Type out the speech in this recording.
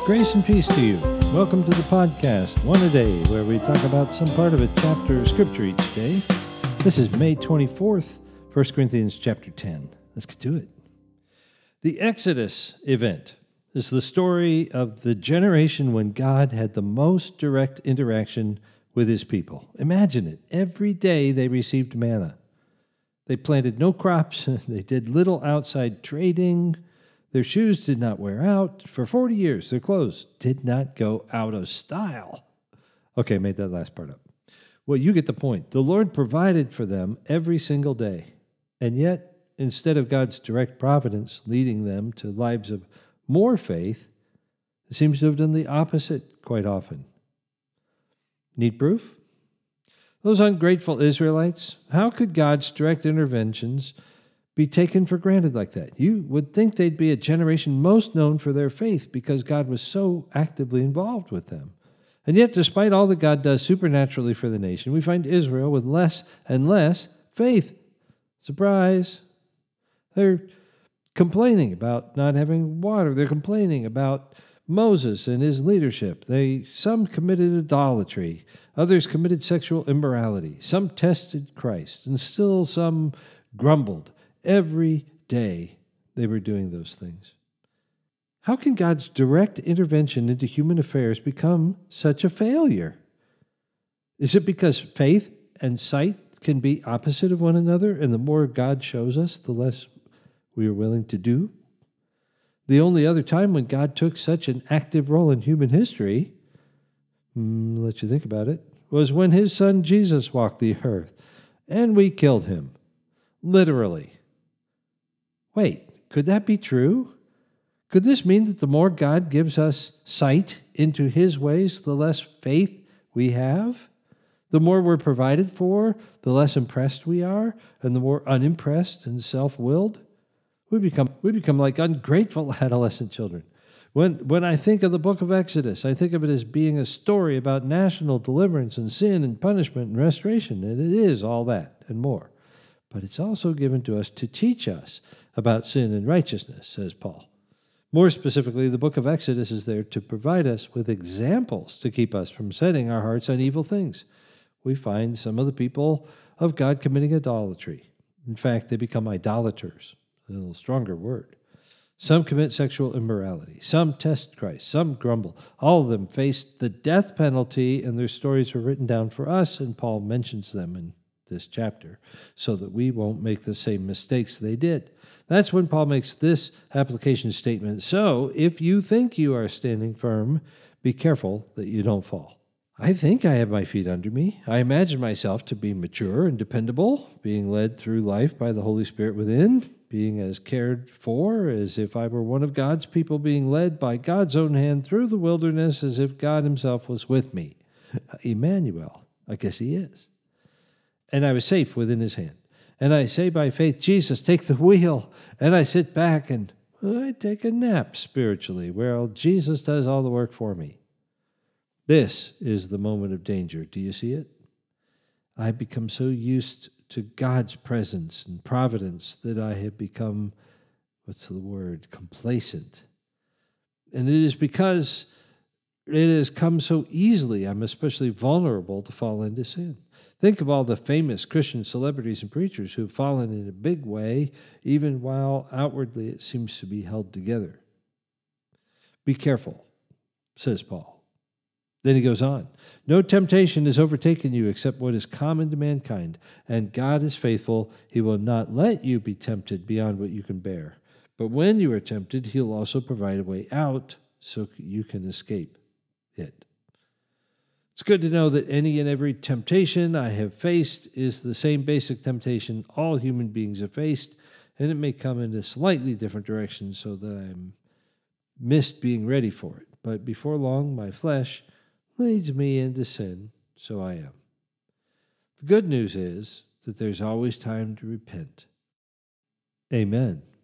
Grace and peace to you. Welcome to the podcast, One a Day, where we talk about some part of a chapter of Scripture each day. This is May 24th, 1 Corinthians chapter 10. Let's get to it. The Exodus event is the story of the generation when God had the most direct interaction with his people. Imagine it. Every day they received manna. They planted no crops. They did little outside trading. Their shoes did not wear out. For 40 years, their clothes did not go out of style. Okay, made that last part up. Well, you get the point. The Lord provided for them every single day. And yet, instead of God's direct providence leading them to lives of more faith, it seems to have done the opposite quite often. Need proof? Those ungrateful Israelites, how could God's direct interventions be taken for granted like that? You would think they'd be a generation most known for their faith because God was so actively involved with them. And yet, despite all that God does supernaturally for the nation, we find Israel with less and less faith. Surprise! They're complaining about not having water. They're complaining about Moses and his leadership. Some committed idolatry. Others committed sexual immorality. Some tested Christ, and still some grumbled. Every day they were doing those things. How can God's direct intervention into human affairs become such a failure? Is it because faith and sight can be opposite of one another, and the more God shows us, the less we are willing to do? The only other time when God took such an active role in human history, let you think about it, was when his son Jesus walked the earth, and we killed him, literally. Wait, could that be true? Could this mean that the more God gives us sight into his ways, the less faith we have? The more we're provided for, the less impressed we are, and the more unimpressed and self-willed? We become like ungrateful adolescent children. When I think of the book of Exodus, I think of it as being a story about national deliverance and sin and punishment and restoration, and it is all that and more. But it's also given to us to teach us about sin and righteousness, says Paul. More specifically, the book of Exodus is there to provide us with examples to keep us from setting our hearts on evil things. We find some of the people of God committing idolatry. In fact, they become idolaters, a little stronger word. Some commit sexual immorality. Some test Christ. Some grumble. All of them faced the death penalty, and their stories were written down for us, and Paul mentions them in this chapter so that we won't make the same mistakes they did. That's when Paul makes this application statement. So, if you think you are standing firm, be careful that you don't fall. I think I have my feet under me. I imagine myself to be mature and dependable, being led through life by the Holy Spirit within, being as cared for as if I were one of God's people, being led by God's own hand through the wilderness as if God himself was with me. Emmanuel, I guess he is. And I was safe within his hand. And I say by faith, Jesus, take the wheel. And I sit back and I take a nap spiritually, where Jesus does all the work for me. This is the moment of danger. Do you see it? I've become so used to God's presence and providence that I have become, complacent. And it is because it has come so easily, I'm especially vulnerable to fall into sin. Think of all the famous Christian celebrities and preachers who have fallen in a big way, even while outwardly it seems to be held together. Be careful, says Paul. Then he goes on, no temptation has overtaken you except what is common to mankind, and God is faithful. He will not let you be tempted beyond what you can bear. But when you are tempted, he'll also provide a way out so you can escape it. It's good to know that any and every temptation I have faced is the same basic temptation all human beings have faced, and it may come in a slightly different direction so that I'm missed being ready for it. But before long, my flesh leads me into sin, so I am. The good news is that there's always time to repent. Amen.